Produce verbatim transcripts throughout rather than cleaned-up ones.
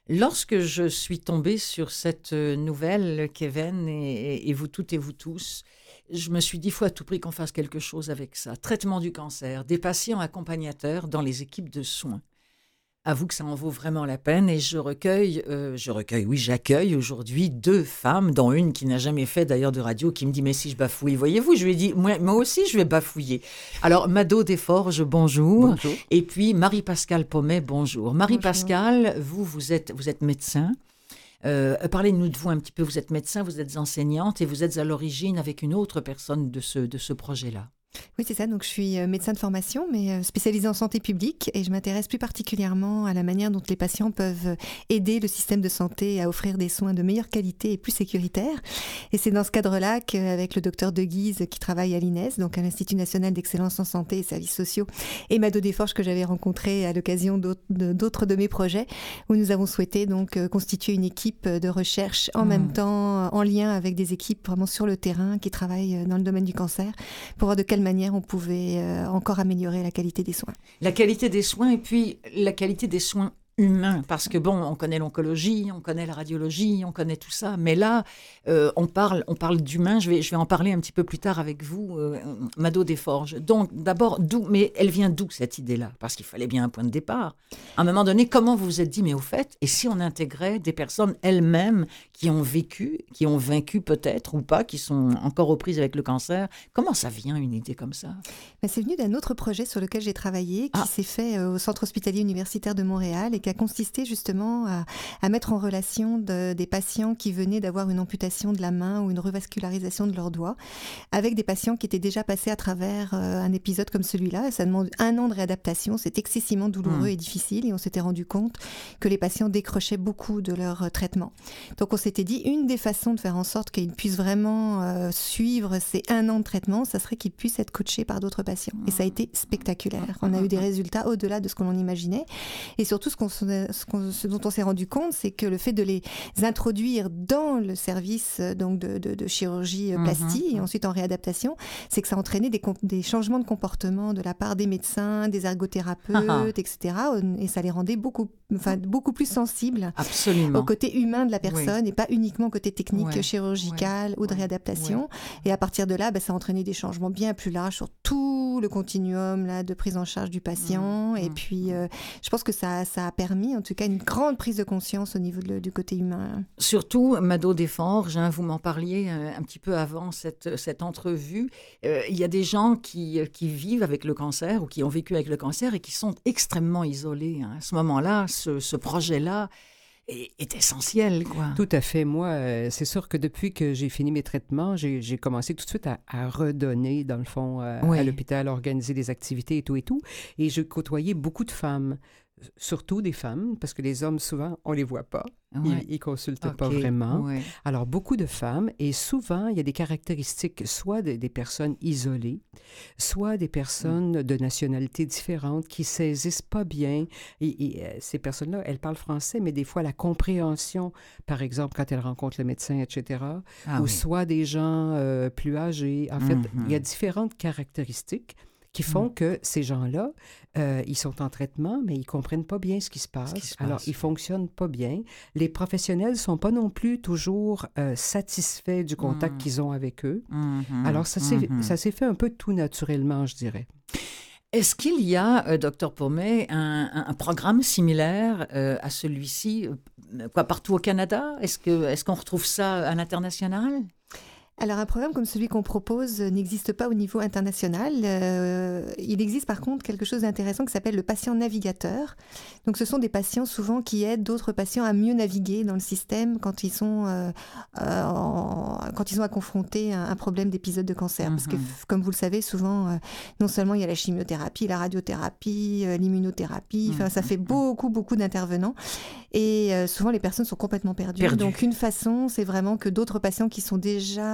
Lorsque je suis tombée sur cette nouvelle, Kevin, et, et vous toutes et vous tous, je me suis dit, il faut à tout prix qu'on fasse quelque chose avec ça. Traitement du cancer, des patients accompagnateurs dans les équipes de soins. Avoue que ça en vaut vraiment la peine et je recueille, euh, je recueille, oui, j'accueille aujourd'hui deux femmes, dont une qui n'a jamais fait d'ailleurs de radio, qui me dit « mais si je bafouille », voyez-vous, je lui ai dit moi, « moi aussi je vais bafouiller ». Alors Mado Desforges, bonjour. Bonjour. Et puis Marie-Pascale Pommet, bonjour. Marie-Pascale, vous, vous êtes, vous êtes médecin. Euh, parlez-nous de vous un petit peu, vous êtes médecin, vous êtes enseignante et vous êtes à l'origine avec une autre personne de ce, de ce projet-là. Oui, c'est ça. Donc, je suis médecin de formation, mais spécialisée en santé publique et je m'intéresse plus particulièrement à la manière dont les patients peuvent aider le système de santé à offrir des soins de meilleure qualité et plus sécuritaires. Et c'est dans ce cadre-là qu'avec le docteur De Guise qui travaille à l'I N E S, donc à l'Institut national d'excellence en santé et services sociaux, et Mado Desforges que j'avais rencontré à l'occasion d'autres de, d'autres de mes projets, où nous avons souhaité donc constituer une équipe de recherche en mmh. même temps, en lien avec des équipes vraiment sur le terrain qui travaillent dans le domaine du cancer, pour voir de quelle manière on pouvait euh, encore améliorer la qualité des soins. La qualité des soins et puis la qualité des soins humain, parce que bon, on connaît l'oncologie, on connaît la radiologie, on connaît tout ça, mais là, euh, on parle, on parle d'humain. Je vais, je vais en parler un petit peu plus tard avec vous, euh, Mado Desforges. Donc, d'abord, d'où, mais elle vient d'où cette idée-là? Parce qu'il fallait bien un point de départ. À un moment donné, comment vous vous êtes dit, mais au fait, et si on intégrait des personnes elles-mêmes qui ont vécu, qui ont vaincu peut-être ou pas, qui sont encore aux prises avec le cancer? Comment ça vient, une idée comme ça? Ben, c'est venu d'un autre projet sur lequel j'ai travaillé, qui ah. s'est fait euh, au Centre hospitalier universitaire de Montréal et qui a consisté justement à, à mettre en relation de, des patients qui venaient d'avoir une amputation de la main ou une revascularisation de leurs doigts avec des patients qui étaient déjà passés à travers euh, un épisode comme celui-là. Ça demande un an de réadaptation, c'est excessivement douloureux mmh. et difficile et on s'était rendu compte que les patients décrochaient beaucoup de leur euh, traitement. Donc on s'était dit, une des façons de faire en sorte qu'ils puissent vraiment euh, suivre ces un an de traitement, ça serait qu'ils puissent être coachés par d'autres patients. Et ça a été spectaculaire. On a eu des résultats au-delà de ce que l'on imaginait. Et surtout, ce qu'on Ce, qu'on, ce dont on s'est rendu compte, c'est que le fait de les introduire dans le service donc de, de, de chirurgie plastique mmh. et ensuite en réadaptation, c'est que ça a entraîné des, des changements de comportement de la part des médecins, des ergothérapeutes, ah. et cetera. Et ça les rendait beaucoup, enfin, beaucoup plus sensibles Absolument. au côté humain de la personne oui. et pas uniquement au côté technique ouais. chirurgical ouais. ou de ouais. réadaptation. Ouais. Et à partir de là, bah, ça a entraîné des changements bien plus larges sur tout le continuum là, de prise en charge du patient. Mmh. Et puis, euh, je pense que ça, ça a permis en tout cas une grande prise de conscience au niveau de, du côté humain. Surtout, Mado Desforges, hein, vous m'en parliez un, un petit peu avant cette, cette entrevue, euh, il y a des gens qui, qui vivent avec le cancer ou qui ont vécu avec le cancer et qui sont extrêmement isolés. Hein. À ce moment-là, ce, ce projet-là est, est essentiel, quoi. Tout à fait. Moi, euh, c'est sûr que depuis que j'ai fini mes traitements, j'ai, j'ai commencé tout de suite à, à redonner, dans le fond, euh, oui. à l'hôpital, à organiser des activités et tout et tout. Et je côtoyais beaucoup de femmes. Surtout des femmes, parce que les hommes, souvent, on ne les voit pas. Ouais. Ils ne consultent okay. pas vraiment. Ouais. Alors, beaucoup de femmes, et souvent, il y a des caractéristiques, soit de, des personnes isolées, soit des personnes mm. de nationalités différentes qui ne saisissent pas bien. Et, et euh, ces personnes-là, elles parlent français, mais des fois, la compréhension, par exemple, quand elles rencontrent le médecin, et cetera, ah, ou oui. soit des gens euh, plus âgés. En fait, mm-hmm. il y a différentes caractéristiques qui font mmh. que ces gens-là, euh, ils sont en traitement, mais ils ne comprennent pas bien ce qui se passe. Ce qui se Alors, passe. Ils ne fonctionnent pas bien. Les professionnels ne sont pas non plus toujours euh, satisfaits du contact mmh. qu'ils ont avec eux. Mmh. Alors, ça, mmh. s'est, ça s'est fait un peu tout naturellement, je dirais. Est-ce qu'il y a, euh, docteur Pommet, un, un, un programme similaire euh, à celui-ci, euh, quoi, partout au Canada? Est-ce que, est-ce qu'on retrouve ça à l'international? Alors, un programme comme celui qu'on propose n'existe pas au niveau international. Euh, il existe par contre quelque chose d'intéressant qui s'appelle le patient navigateur. Donc, ce sont des patients souvent qui aident d'autres patients à mieux naviguer dans le système quand ils sont, euh, euh, en, quand ils ont à confronter un, un problème d'épisode de cancer. Mm-hmm. Parce que, comme vous le savez, souvent, euh, non seulement il y a la chimiothérapie, la radiothérapie, euh, l'immunothérapie, enfin, mm-hmm. ça fait beaucoup, beaucoup d'intervenants. Et euh, souvent, les personnes sont complètement perdues. Perdu. Donc, une façon, c'est vraiment que d'autres patients qui sont déjà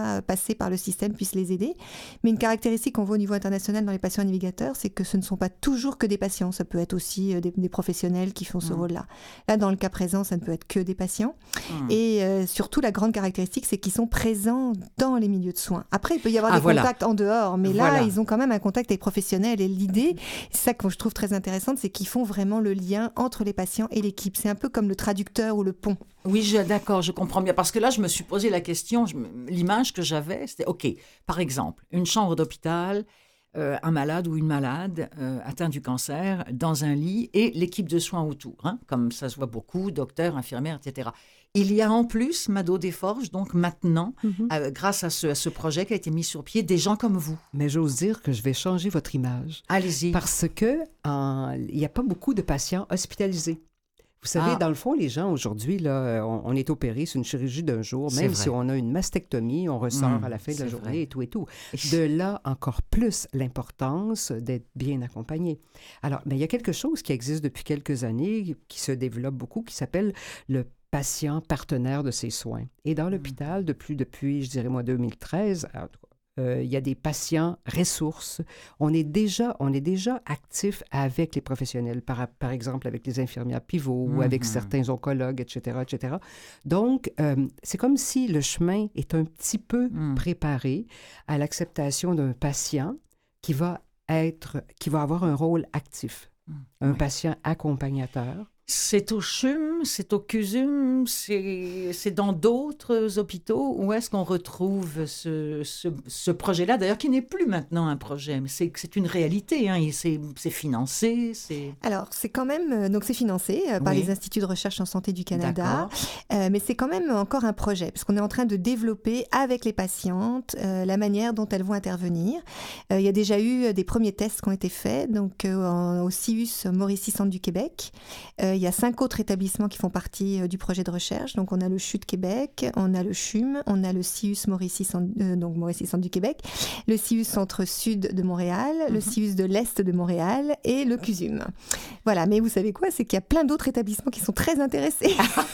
pas passer par le système puissent les aider. Mais une caractéristique qu'on voit au niveau international dans les patients navigateurs, c'est que ce ne sont pas toujours que des patients. Ça peut être aussi des, des professionnels qui font ce mmh. rôle-là. Là, dans le cas présent, ça ne peut être que des patients. Mmh. Et euh, surtout, la grande caractéristique, c'est qu'ils sont présents dans les milieux de soins. Après, il peut y avoir ah, des voilà. contacts en dehors, mais là, voilà. ils ont quand même un contact avec les professionnels. Et l'idée, c'est ça que je trouve très intéressante, c'est qu'ils font vraiment le lien entre les patients et l'équipe. C'est un peu comme le traducteur ou le pont. Oui, je, d'accord, je comprends bien. Parce que là, je me suis posé la question, je, l'image que j'avais, c'était, OK, par exemple, une chambre d'hôpital, euh, un malade ou une malade euh, atteint du cancer dans un lit et l'équipe de soins autour, hein, comme ça se voit beaucoup, docteurs, infirmières, et cetera. Il y a en plus, Mado Desforges, donc maintenant, mm-hmm. euh, grâce à ce, à ce projet qui a été mis sur pied, des gens comme vous. Mais j'ose dire que je vais changer votre image. Allez-y. Parce que en, il n'y a pas beaucoup de patients hospitalisés. Vous savez, ah. dans le fond, les gens, aujourd'hui, là, on, on est opéré, c'est une chirurgie d'un jour. Même si on a une mastectomie, on ressort mmh, à la fin de la journée vrai. et tout et tout. De là, encore plus l'importance d'être bien accompagné. Alors, mais il y a quelque chose qui existe depuis quelques années, qui se développe beaucoup, qui s'appelle le patient partenaire de ses soins. Et dans l'hôpital, depuis, depuis, je dirais moi, deux mille treize, alors, Euh, il y a des patients ressources. On est déjà, on est déjà actif avec les professionnels, par, par exemple avec les infirmières pivots mm-hmm. ou avec certains oncologues, et cetera, et cetera. Donc, euh, c'est comme si le chemin est un petit peu mm. préparé à l'acceptation d'un patient qui va être, qui va avoir un rôle actif, mm. un oui. patient accompagnateur. C'est au CHUM, c'est au CUSUM, c'est, c'est dans d'autres hôpitaux. Où est-ce qu'on retrouve ce, ce, ce projet-là, d'ailleurs, qui n'est plus maintenant un projet, mais c'est, c'est une réalité, hein, et c'est, c'est financé, c'est... Alors, c'est quand même... Donc, c'est financé euh, par oui. les instituts de recherche en santé du Canada, euh, mais c'est quand même encore un projet, parce qu'on est en train de développer avec les patientes euh, la manière dont elles vont intervenir. Euh, il y a déjà eu des premiers tests qui ont été faits, donc euh, en, au C I U S Mauricie Centre du Québec. Euh, Il y a cinq autres établissements qui font partie euh, du projet de recherche. Donc, on a le C H U de Québec, on a le CHUM, on a le C I U S Mauricie, euh, donc Mauricie Centre du Québec, le C I U S Centre-Sud de Montréal, mm-hmm. le C I U S de l'Est de Montréal et le CUSUM. Voilà, mais vous savez quoi? C'est qu'il y a plein d'autres établissements qui sont très intéressés.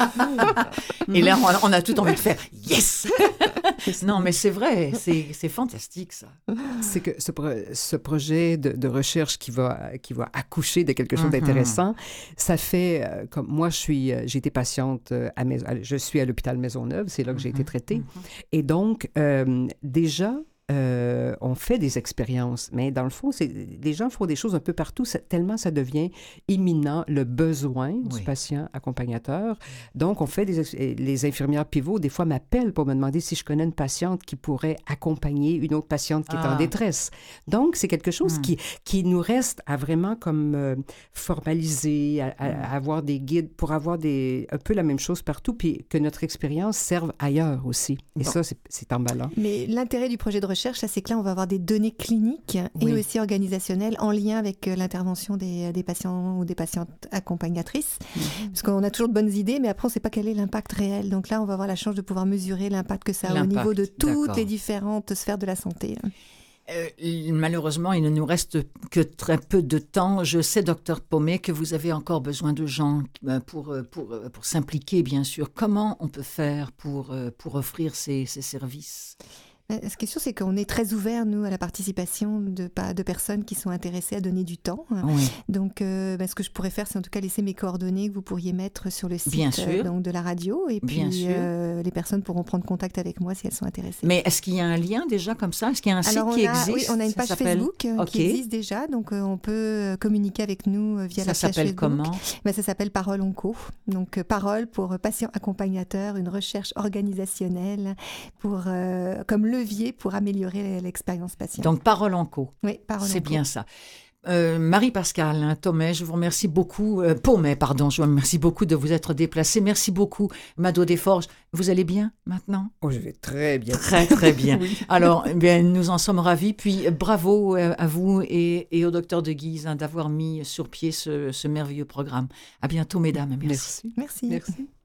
Et là, on a tout envie de faire « Yes !» Non, mais c'est vrai, c'est, c'est fantastique, ça. C'est que ce, pro- ce projet de, de recherche qui va, qui va accoucher de quelque chose mm-hmm. d'intéressant, ça fait... Euh, comme moi, je suis, euh, j'ai été patiente, euh, à, Maison, à, je suis à l'hôpital Maisonneuve, c'est là que j'ai mm-hmm. été traitée. Mm-hmm. Et donc, euh, déjà, euh, on fait des expériences, mais dans le fond, c'est, les gens font des choses un peu partout, ça, tellement ça devient imminent, le besoin oui. du patient accompagnateur. Donc, on fait des... Les infirmières pivots, des fois, m'appellent pour me demander si je connais une patiente qui pourrait accompagner une autre patiente qui ah. est en détresse. Donc, c'est quelque chose mm. qui, qui nous reste à vraiment comme euh, formaliser, à, à, à avoir des guides pour avoir des, un peu la même chose partout, puis que notre expérience serve ailleurs aussi. Et bon. ça, c'est, c'est emballant. Mais l'intérêt du projet de recherche, ça, c'est que là, on va avoir des données cliniques oui. et aussi organisationnelles en lien avec l'intervention des, des patients ou des patientes accompagnatrices. Mmh. Parce qu'on a toujours de bonnes idées, mais après, on ne sait pas quel est l'impact réel. Donc là, on va avoir la chance de pouvoir mesurer l'impact que ça a l'impact, au niveau de toutes d'accord. les différentes sphères de la santé. Euh, malheureusement, il ne nous reste que très peu de temps. Je sais, docteur Pommet, que vous avez encore besoin de gens pour, pour, pour s'impliquer, bien sûr. Comment on peut faire pour, pour offrir ces, ces services ? Ce qui est sûr, c'est qu'on est très ouverts, nous, à la participation de, de personnes qui sont intéressées à donner du temps. Oui. Donc, euh, ben, ce que je pourrais faire, c'est en tout cas laisser mes coordonnées que vous pourriez mettre sur le site Bien sûr. Euh, donc, de la radio. Et Bien puis, euh, les personnes pourront prendre contact avec moi si elles sont intéressées. Mais est-ce qu'il y a un lien déjà comme ça? Est-ce qu'il y a un Alors, site qui a, existe? Oui, on a une page Facebook okay. qui existe déjà. Donc, euh, on peut communiquer avec nous via ça la page Facebook. Ça s'appelle comment? Ben, ça s'appelle Parole Onco. Donc, euh, Parole pour patient accompagnateur, une recherche organisationnelle pour, euh, comme levier pour améliorer l'expérience patient. Donc, Parole Onco. Oui, Parole C'est Onco. bien ça. Euh, Marie-Pascale hein, Tommet, je vous remercie beaucoup. Euh, Pommet, pardon, je vous remercie beaucoup de vous être déplacée. Merci beaucoup, Mado Desforges. Vous allez bien maintenant? Oh, je vais très bien. Très, très bien. oui. Alors, eh bien, nous en sommes ravis. Puis, bravo à vous et, et au docteur de Guise hein, d'avoir mis sur pied ce, ce merveilleux programme. À bientôt, mesdames. Merci. Merci. Merci. Merci.